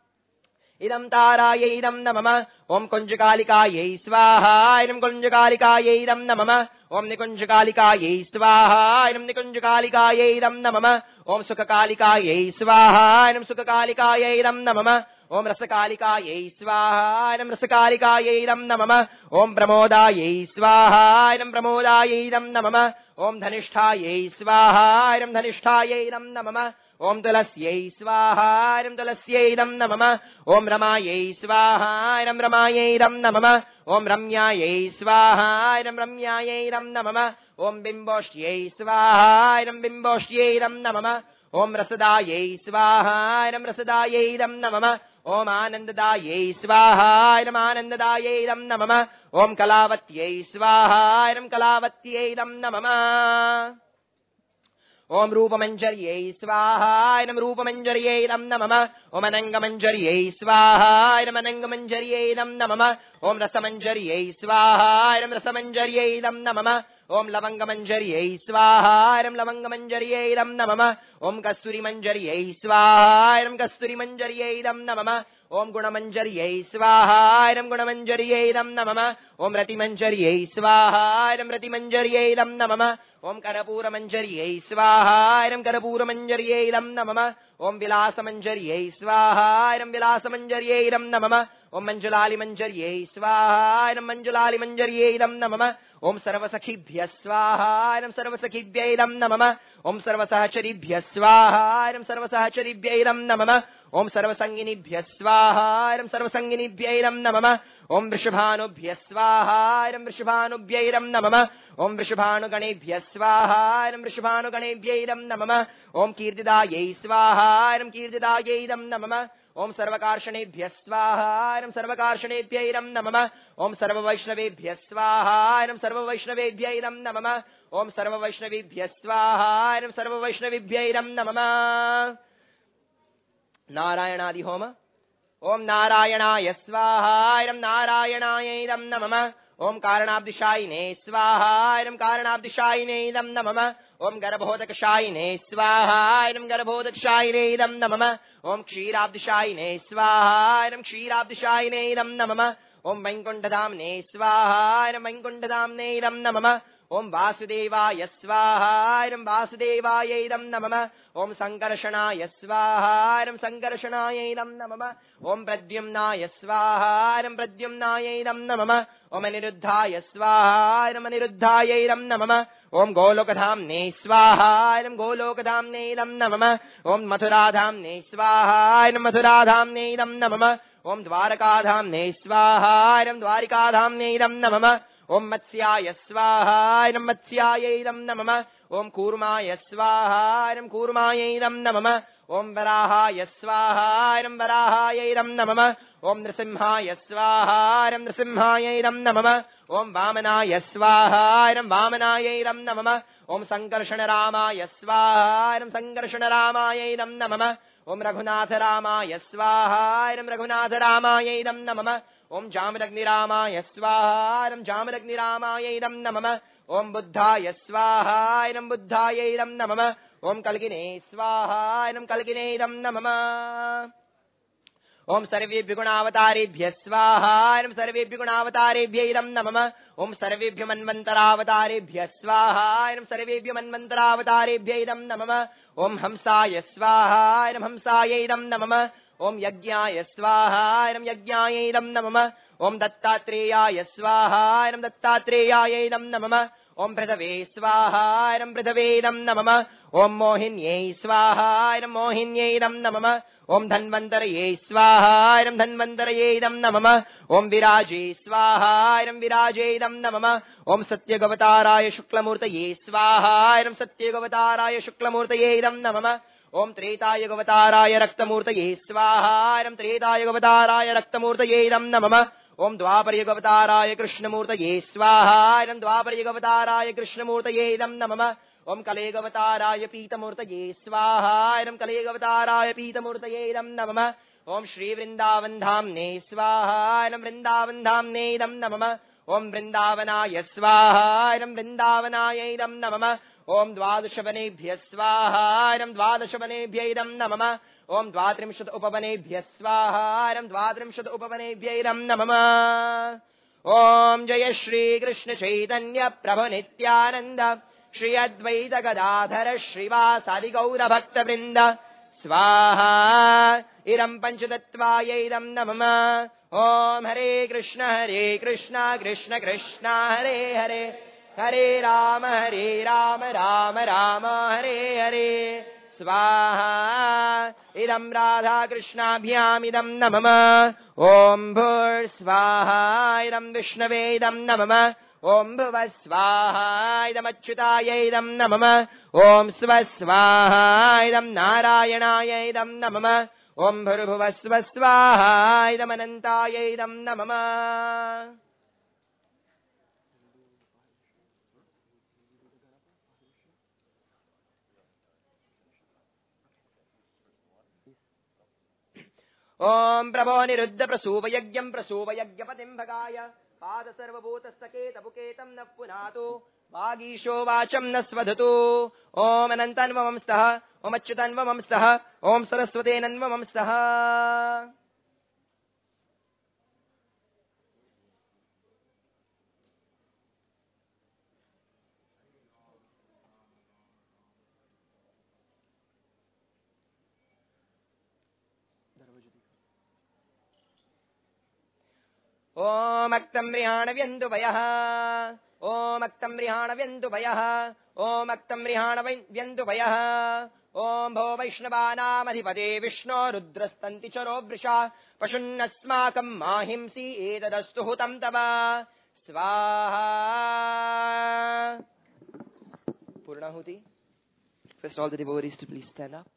इदं तारायै इदं नमः ॐ कुञ्जकालिकायै स्वाहा इदं कुञ्जकालिकायै इदं नमः ॐ निकुञ्जकालिकायै स्वाहा इदं निकुञ्जकालिकायै इदं नमः ॐ सुखकालिकायै स्वाहा इदं सुखकालिकायै इदं नमः ॐ रसकालिकायै स्वाहा इदं रसकालिकायै इदं नमः ॐ प्रमोदायै स्वाहा इदं प्रमोदायै इदं नमः ॐ धनिष्ठायै स्वाहा इदं धनिष्ठायै इदं नमः ॐ तुलस्यै स्वाहा इदं तुलस्यै इदं नमः ॐ रमायै स्वाहा इदं रमायै इदं नमः ॐ रम्यायै स्वाहा इदं रम्यायै इदं नमः ॐ बिम्बोष्ट्यै स्वाहा इदं बिम्बोष्ट्यै इदं नमः ॐ रसदायै स्वाहा इदं रसदायै इदं नमः ॐ आनन्ददायै स्वाहा इदं आनन्ददायै इदं नमः ॐ कलावत्यै स्वाहा इदं कलावत्यै इदं नमः ॐ रूपमञ्जर्यै स्वाहा इदं रूपमञ्जर्यै इदं नमः ॐ अनङ्गमञ्जर्यै स्वाहा इदं अनङ्गमञ्जर्यै इदं नमः ॐ रसमञ्जर्यै स्वाहा इदं रसमञ्जर्यै इदं नमः ॐ लवङ्गमञ्जर्यै स्वाहा इदं लवङ्गमञ्जर्यै इदं नमः ॐ कस्तूरिमञ्जर्यै स्वाहा इदं कस्तूरिमञ्जर्यै इदं नमः ॐ गुणमञ्जर्यै स्वाहा इदं गुणमञ्जर्यै इदं नमः ॐ रतिमञ्जर्यै स्वाहा इदं रतिमञ्जर्यै इदं नमः ॐ कर्पूरमञ्जर्यै स्वाहा इदं कर्पूरमञ्जर्यै इदं नमः ॐ विलासमञ्जर्यै स्वाहा इदं विलासमञ्जर्यै इदं नमः ॐ मञ्जुलालिमञ्जर्यै स्वाहा इदं मञ्जुलालिमञ्जर्यै इदं नमः ॐ सर्वसखिभ्यः स्वाहा इदं सर्वसखिभ्यै इदं नमः ॐ सर्वसहचरिभ्यः स्वाहा इदं सर्वसहचरिभ्यै इदं नमः ॐ सर्वसङ्गिनीभ्यः स्वाहा इदं सर्वसङ्गिनीभ्यै इदं नमः ॐ वृषभानुभ्यः स्वाहा इदं वृषभानुभ्यै इदं नमः ॐ वृषभानुगणेभ्यः स्वाहा इदं वृषभानुगणेभ्यै इदं नमः ॐ कीर्तिदायै स्वाहा इदं कीर्तिदायै इदं नमः ॐ सर्वकार्षणेभ्यः स्वाहा इदं सर्वकार्षणेभ्यै इदं नमः ॐ सर्ववैष्णवेभ्यः स्वाहा इदं सर्ववैष्णवेभ्यै इदं नमः ॐ सर्ववैष्णवेभ्यः स्वाहा इदं सर्ववैष्णवेभ्यै इदं नमः नारायणादि होम ॐ नारायणाय स्वाहा इदं नारायणाय इदं नमः ॐ कारणाब्धिशायिने स्वाहा इदं कारणाब्धिशायिने इदं नमः ॐ गर्भोदकशायिने स्वाहा इदं गर्भोदकशायिने इदं नमः ॐ क्षीराब्धिशायिने स्वाहा इदं क्षीराब्धिशायिने इदं नमः ॐ वैकुण्ठधाम्ने स्वाहा इदं वैकुण्ठधाम्ने इदं नमः ॐ वासुदेवाय स्वाहा इदं वासुदेवाय इदं नमः ॐ सङ्कर्षणाय स्वाहा इदं सङ्कर्षणाय इदं नमः ॐ प्रद्युम्नाय स्वाहा इदं प्रद्युम्नाय इदं नमः ॐ अनिरुद्धाय स्वाहा इदं अनिरुद्धाय इदं नमः ॐ गोलोकधाम्ने स्वाहा इदं गोलोकधाम्ने इदं नमः ॐ मथुराधाम्ने स्वाहा इदं मथुराधाम्ने इदं नमः ॐ द्वारकाधाम्ने स्वाहा इदं द्वारिकाधाम्ने इदं नमः ॐ मत्स्याय स्वाहा इदं मत्स्याय इदं नमः ॐ कूर्माय स्वाहा इदं कूर्माय इदं नमः ॐ वराहाय स्वाहा इदं वराहाय इदं नमः ॐ नृसिंहाय स्वाहा इदं नृसिंहाय इदं नमः ॐ वामनाय स्वाहा इदं वामनाय इदं नमः ॐ सङ्कर्षणरामाय स्वाहा इदं सङ्कर्षणरामाय इदं नमः ओम रघुनाथ रामाय स्वाहा इदं रघुनाथ रामाय इदं नमः ओम जामदग्नि रामाय स्वाहा इदं जामदग्नि रामाय इदं नमः ओम बुद्धाय स्वाहा इदं बुद्धाय इदं नमः ओम कल्किने स्वाहा इदं कल्किने इदं नमः ओम सर्वेभ्य गुणावतारेभ्य स्वाहा इदं सर्वेभ्य गुणावतारेभ्य इदं नमः ओम सर्वेभ्य मन्वन्तरावतारेभ्य स्वाहा इदं सर्वेभ्य मन्वन्तरावतारेभ्य इदं नमः ओम हंसाय स्वाहा इदं हंसाय इदं नमः ओम यज्ञाय स्वाहा इदं यज्ञाय इदं नमः ओम दत्तात्रेयाय स्वाहा इदं दत्तात्रेयाय इदं नमः ओम पृथवे स्वाहा इदं पृथवे इदं नमः ओम मोहिन्यै स्वाहा इदं मोहिन्यै इदं नमः ओम धन्वन्तरये स्वाहा इदं धन्वन्तरये इदं नमः ओम विराजे स्वाहा इदं विराजे इदं नमः ओम सत्यगवताराय शुक्लमूर्तये स्वाहा इदं सत्यगवताराय शुक्लमूर्तये इदं नमः ओम त्रेतायुगवताराय रक्तमूर्तये स्वाहा इदं त्रेतायुगवताराय रक्तमूर्तये इदं नमः ओम द्वापरयुगवताराय कृष्णमूर्तये स्वाहा इदं द्वापरयुगवताराय कृष्णमूर्तये इदं नमः ओम कलेगवताराय पीतमूर्तये स्वाहा इदं कलेगवताराय पीतमूर्तये इदं नमः ओम श्री वृंदावन धाम्ने स्वाहा इदं वृंदावन धाम्ने इदं नमः ओम वृंदावनाय स्वाहा इदं वृंदावनाय इदं नमः ओम द्वादशवनेभ्यः स्वाहा इदं द्वादशवनेभ्य इदं नमः ओम द्वात्रिंशत् उपवनेभ्यः स्वाहा इदं द्वात्रिंशत् उपवनेभ्य इदं नमः ओम जय श्री कृष्ण चैतन्य प्रभु नित्यानंद श्री अद्वैत गदाधर श्रीवासादि गौर भक्त वृंद स्वाहा इदं पंचतत्वाय इदं नमः ओम हरे कृष्ण कृष्ण कृष्ण हरे हरे हरे राम राम राम हरे हरे स्वाहा इदं राधा कृष्णाभ्यामिदं नमः ओम भूर्स्वाहा इदं विष्णवे इदं नमः ओम भुवः स्वाहा इदमच्युताय इदं नमः ओम स्वः स्वाहा इदं नारायणाय इदं नमः ओम भूर्भुवः स्वः स्वाहा इदमनन्ताय इदं नमः ओम प्रभो निरुद्ध प्रसूव यज्ञं प्रसूव यज्ञपतिं भगाय पाद सर्वभूतस्तकेत बुकेतं न पुनातु वागीशो वाचं न स्वधतु ओम अनन्तान्वमं स्तः ओम अच्युतान्वमं स्तः ओम सरस्वतेनन्वमं स्तः ओम अक्तं रिहाणव्यन्दुभयः ओम अक्तं रिहाणव्यन्दुभयः ओम अक्तं रिहाणव्यन्दुभयः ओम भो वैष्णवानामधिपते विष्णो रुद्रस्तन्ति चरो वृषा पशुन्नस्माकं माहिंसि एतदस्तु हुतं तव स्वाहा पूर्णाहुति First all the devotees to please stand up.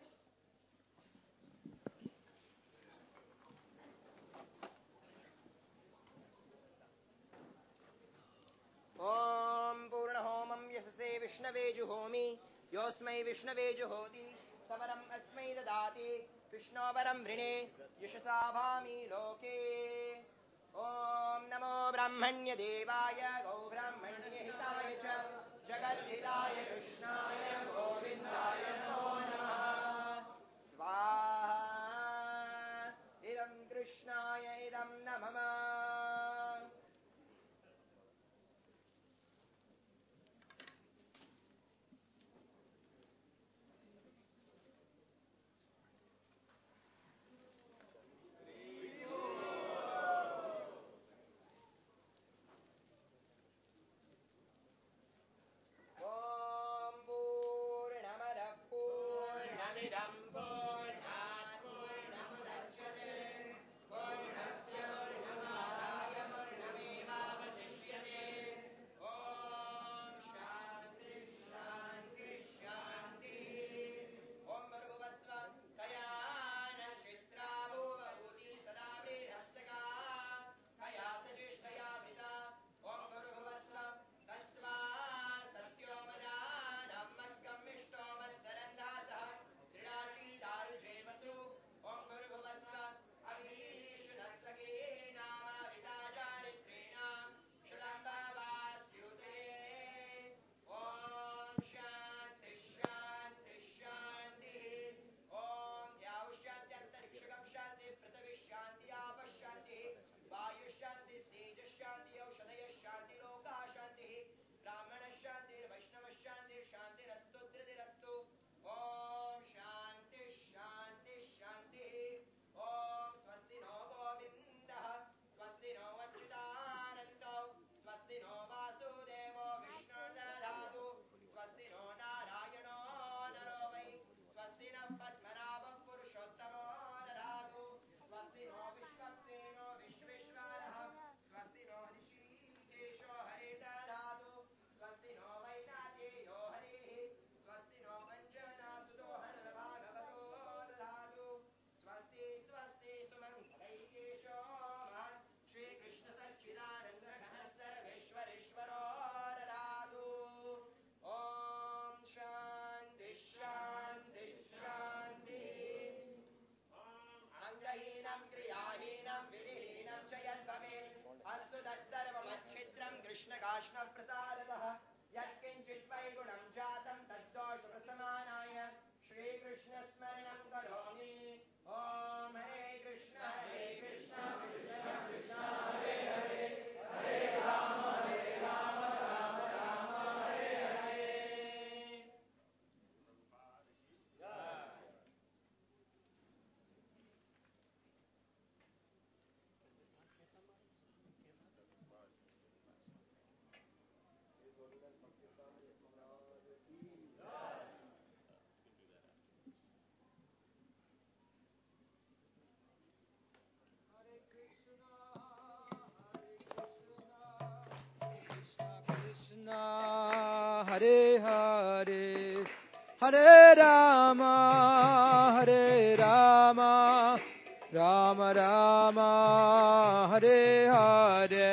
ओम पूर्णहोमं यशसे विष्णवे जुहोमि योऽस्मै विष्णवे जुहोति सवरम् अस्मै ददाति विष्णो वरं वृणे यशसा भामि लोके ओम नमो ब्राह्मण्य देवाय गौ ब्राह्मण्य हिताय च जगद्धिताय कृष्णाय गोविन्दाय नमो नमः स्वाहा इदं कृष्णाय इदं नमः कृष्णाष्णप्रसादतः यत्किञ्चित् वैगुणं जातं तद्दोषप्रशमानाय श्रीकृष्णस्मरणं करोमि ॐ हरे Krishna Krishna Krishna Hare Hare Hare Ram Ram Ram Hare Hare Hare Hare Hare Rama Rama Rama Hare Hare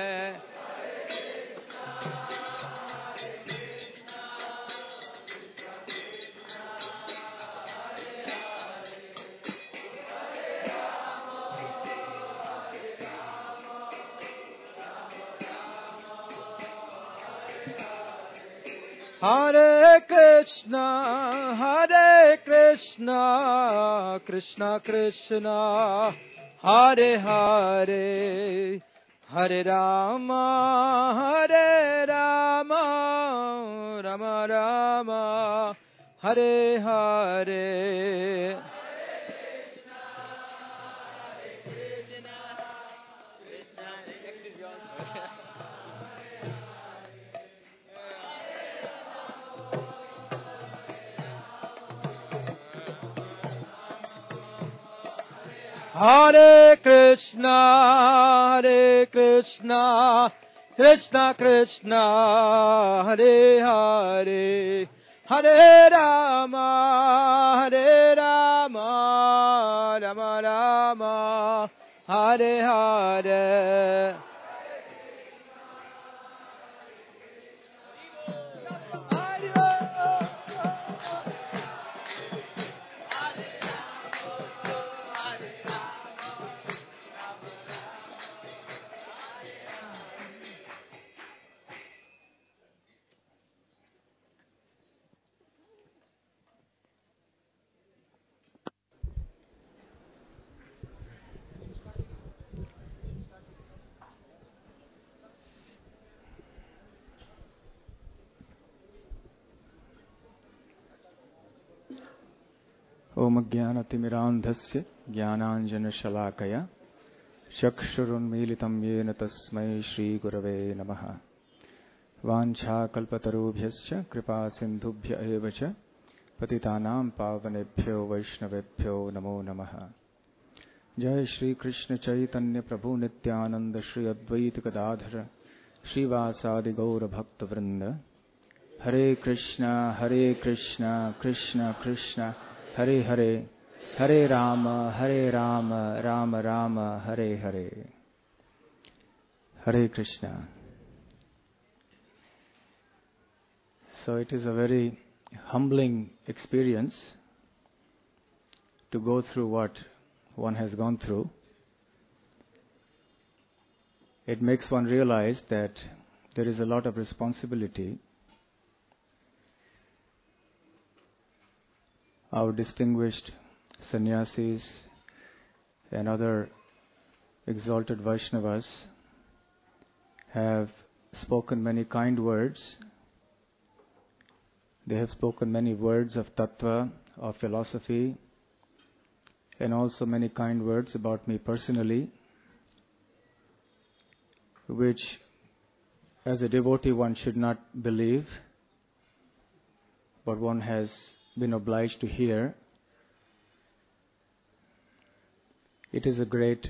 Hare Krishna, Krishna Krishna, Hare Hare, Hare Rama, Rama Rama, Hare Hare. Hare Krishna, Krishna Krishna, Hare Hare, Hare Rama, Rama Rama, Hare Hare. Om Jnanatimirandhasya Jnananjanashalakaya Chakshurunmilitam Yena Tasmai Shri Gurave Namaha Vancha Kalpatarubhyascha Kripa Sindhubhya Evacha Patitanam Pavanebhyo Vaishnavebhyo Namo Namaha Jai Shri Krishna Chaitanya Prabhu Nityananda Shri Advaita Gadadhara Shri Vasadi Gaura Bhakta Vrinda Hare Krishna, Krishna Krishna, Hare Hare, Hare Rama, Rama Rama, Hare Hare. Hare Krishna. So it is a very humbling experience to go through what one has gone through. It makes one realize that there is a lot of responsibility. Our distinguished sannyasis and other exalted Vaishnavas have spoken many kind words. They have spoken many words of tattva, of philosophy, and also many kind words about me personally, which as a devotee one should not believe, but one has been obliged to hear. It is a great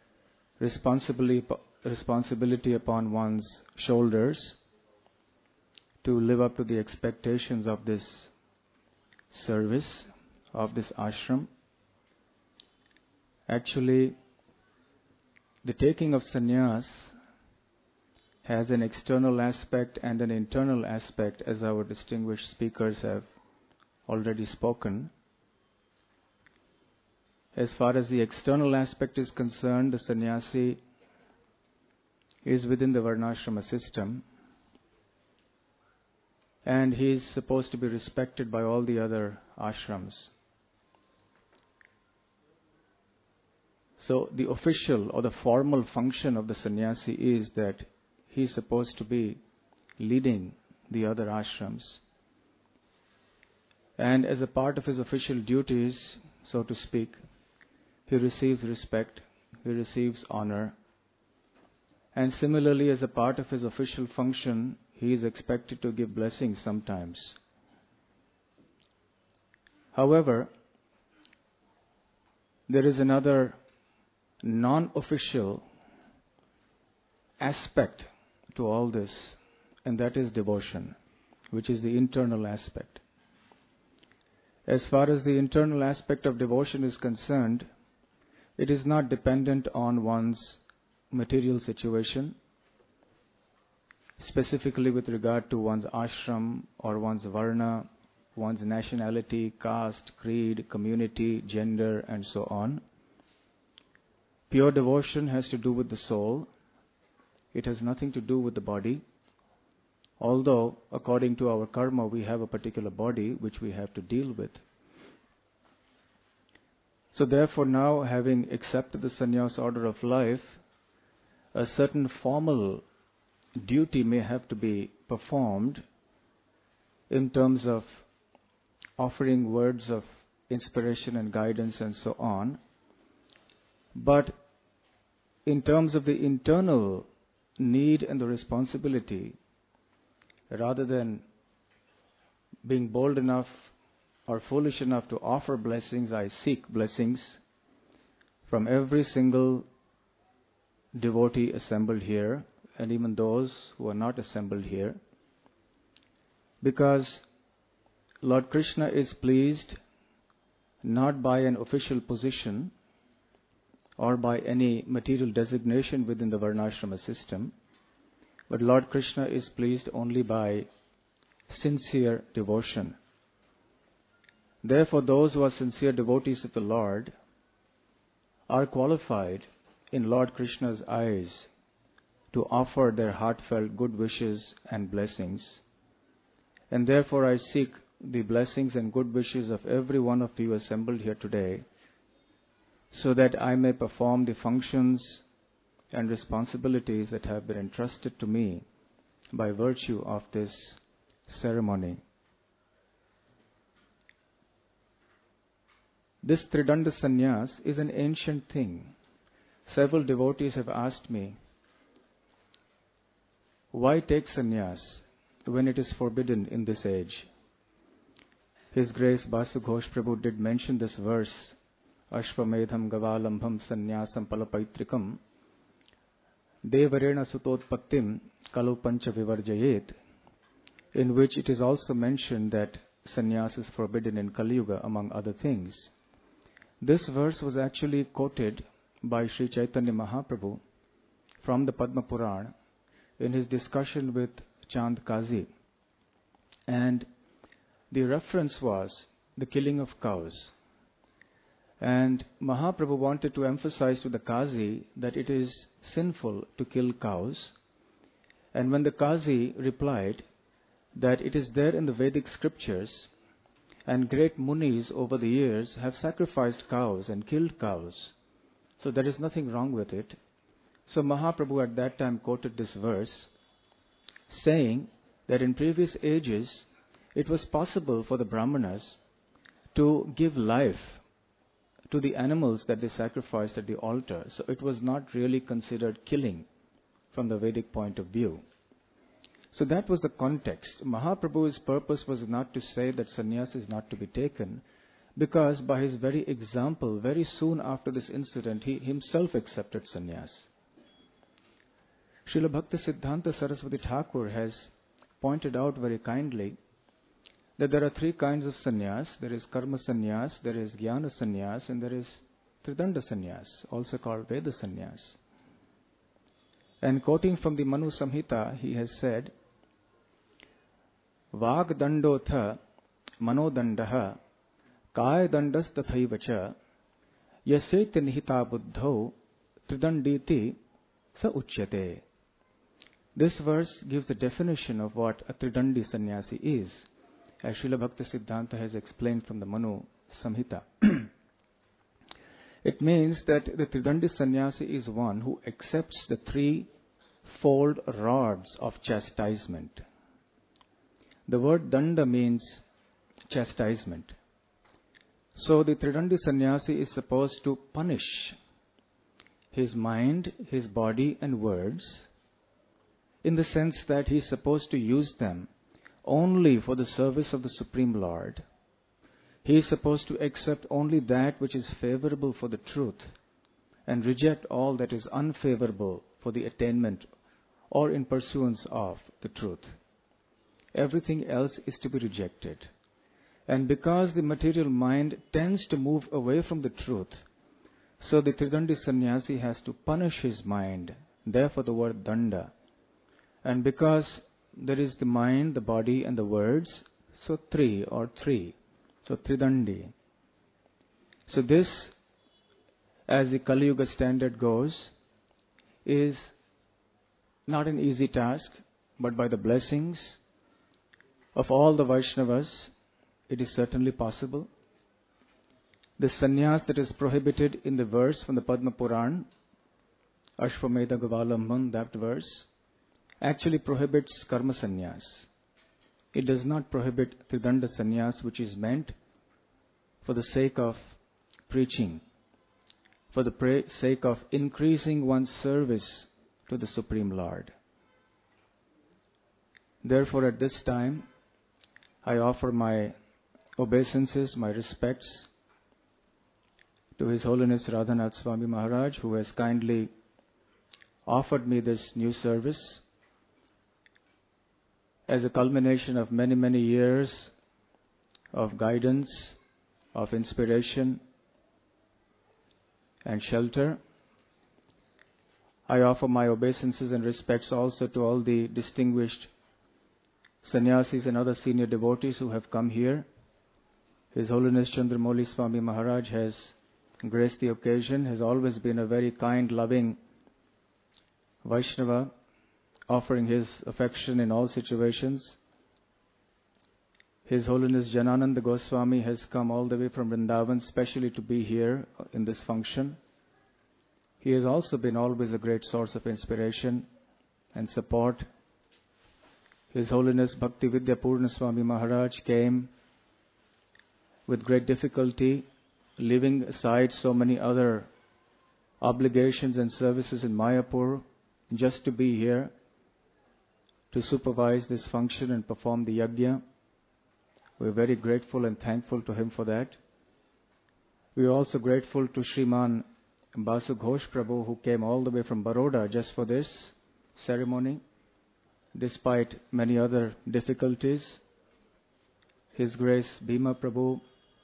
responsibility upon one's shoulders to live up to the expectations of this service, of this ashram. Actually, the taking of sannyas has an external aspect and an internal aspect, as our distinguished speakers have already spoken. As far as the external aspect is concerned, the sannyasi is within the Varnashrama system, and he is supposed to be respected by all the other ashrams. So the official or the formal function of the sannyasi is that he is supposed to be leading the other ashrams. And as a part of his official duties, so to speak, he receives respect, he receives honor. And similarly, as a part of his official function, he is expected to give blessings sometimes. However, there is another non-official aspect to all this, and that is devotion, which is the internal aspect. As far as the internal aspect of devotion is concerned, it is not dependent on one's material situation, specifically with regard to one's ashram or one's varna, one's nationality, caste, creed, community, gender, and so on. Pure devotion has to do with the soul. It has nothing to do with the body. Although, according to our karma, we have a particular body which we have to deal with. So therefore now, having accepted the sannyas order of life, a certain formal duty may have to be performed in terms of offering words of inspiration and guidance and so on. But in terms of the internal need and the responsibility, rather than being bold enough or foolish enough to offer blessings, I seek blessings from every single devotee assembled here, and even those who are not assembled here, because Lord Krishna is pleased not by an official position or by any material designation within the Varnashrama system, but Lord Krishna is pleased only by sincere devotion. Therefore, those who are sincere devotees of the Lord are qualified in Lord Krishna's eyes to offer their heartfelt good wishes and blessings. And therefore, I seek the blessings and good wishes of every one of you assembled here today, so that I may perform the functions and responsibilities that have been entrusted to me by virtue of this ceremony. This Tridanda Sannyas is an ancient thing. Several devotees have asked me, why take sannyas when it is forbidden in this age? His Grace Basu Ghosh Prabhu did mention this verse, Ashvamedham Gavalambham Sannyasam Palapaitrikam Devarena Sutotpattim Kalupancha Vivarjayet, in which it is also mentioned that sannyas is forbidden in Kali Yuga, among other things. This verse was actually quoted by Sri Chaitanya Mahaprabhu from the Padma Purana in his discussion with Chand Kazi. And the reference was the killing of cows. And Mahaprabhu wanted to emphasize to the Kazi that it is sinful to kill cows. And when the Kazi replied that it is there in the Vedic scriptures, and great munis over the years have sacrificed cows and killed cows, so there is nothing wrong with it. So Mahaprabhu at that time quoted this verse, saying that in previous ages it was possible for the Brahmanas to give life to the animals that they sacrificed at the altar. So it was not really considered killing from the Vedic point of view. So that was the context. Mahaprabhu's purpose was not to say that sannyas is not to be taken, because by his very example, very soon after this incident, he himself accepted sannyas. Srila Bhakti Siddhanta Saraswati Thakur has pointed out very kindly that there are three kinds of sannyas. There is karma sannyas, there is jnana sannyas, and there is tridanda sannyas, also called Veda sannyas. And quoting from the Manu Samhita, he has said, Vagdandotha manodandaha kayadandas tathaivacha yaseti nihita buddhau tridanditi sa uchyate. This verse gives a definition of what a Tridandi sannyasi is, as Srila Bhakti Siddhanta has explained from the Manu Samhita. It means that the Tridandi sannyasi is one who accepts the threefold rods of chastisement. The word danda means chastisement. So the Tridandi sannyasi is supposed to punish his mind, his body and words, in the sense that he is supposed to use them only for the service of the Supreme Lord. He is supposed to accept only that which is favorable for the truth and reject all that is unfavorable for the attainment or in pursuance of the truth. Everything else is to be rejected. And because the material mind tends to move away from the truth, so the Tridandi sannyasi has to punish his mind. Therefore the word danda. And because there is the mind, the body and the words, so three. So Tridandi. So this, as the Kali Yuga standard goes, is not an easy task, but by the blessings of all the Vaishnavas, it is certainly possible. The sannyas that is prohibited in the verse from the Padma Puran, Ashvamedha Gavalambhan, that verse, actually prohibits karma sannyas. It does not prohibit Tridanda sannyas, which is meant for the sake of preaching, for the sake of increasing one's service to the Supreme Lord. Therefore, at this time, I offer my obeisances, my respects to His Holiness Radhanath Swami Maharaj, who has kindly offered me this new service as a culmination of many, many years of guidance, of inspiration and shelter. I offer my obeisances and respects also to all the distinguished sannyasis and other senior devotees who have come here. His Holiness Chandramauli Swami Maharaj has graced the occasion, has always been a very kind, loving Vaishnava, offering his affection in all situations. His Holiness Janananda Goswami has come all the way from Vrindavan specially to be here in this function. He has also been always a great source of inspiration and support. His Holiness Bhakti Vidya Purna Swami Maharaj came with great difficulty, leaving aside so many other obligations and services in Mayapur, just to be here to supervise this function and perform the yajna. We are very grateful and thankful to him for that. We are also grateful to Shriman Basu Ghosh Prabhu, who came all the way from Baroda just for this ceremony, despite many other difficulties. His Grace Bhima Prabhu,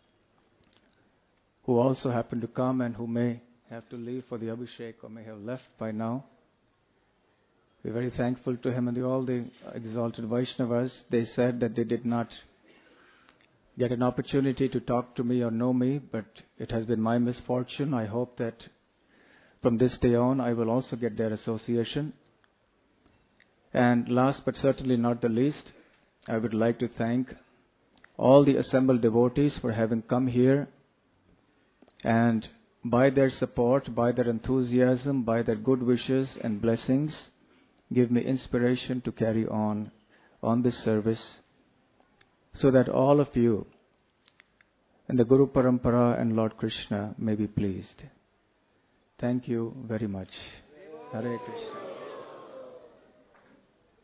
who also happened to come and who may have to leave for the Abhishek or may have left by now. We are very thankful to him and all the exalted Vaishnavas. They said that they did not get an opportunity to talk to me or know me, but it has been my misfortune. I hope that from this day on I will also get their association. And last but certainly not the least, I would like to thank all the assembled devotees for having come here and by their support, by their enthusiasm, by their good wishes and blessings, give me inspiration to carry on this service, so that all of you and the Guru Parampara and Lord Krishna may be pleased. Thank you very much. Hare Krishna.